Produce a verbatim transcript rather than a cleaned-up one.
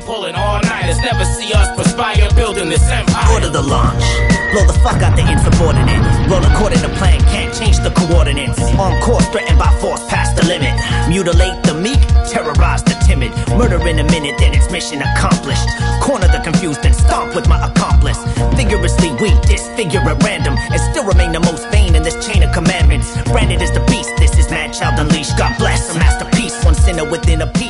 pulling all-nighters. Never see us perspire building this empire. Order the launch. Blow the fuck out the insubordinate. Roll according to plan, can't change the coordinates. On course, threatened by force, past the limit. Mutilate the meek, terrorize the timid. Murder in a minute, then it's mission accomplished. Corner the confused and stomp with my accomplice. Vigorously we disfigure at random and still remain the most vain in this chain of commandments. Branded as the beast, this is Mad Child Unleashed. God bless, a masterpiece, one sinner within a piece.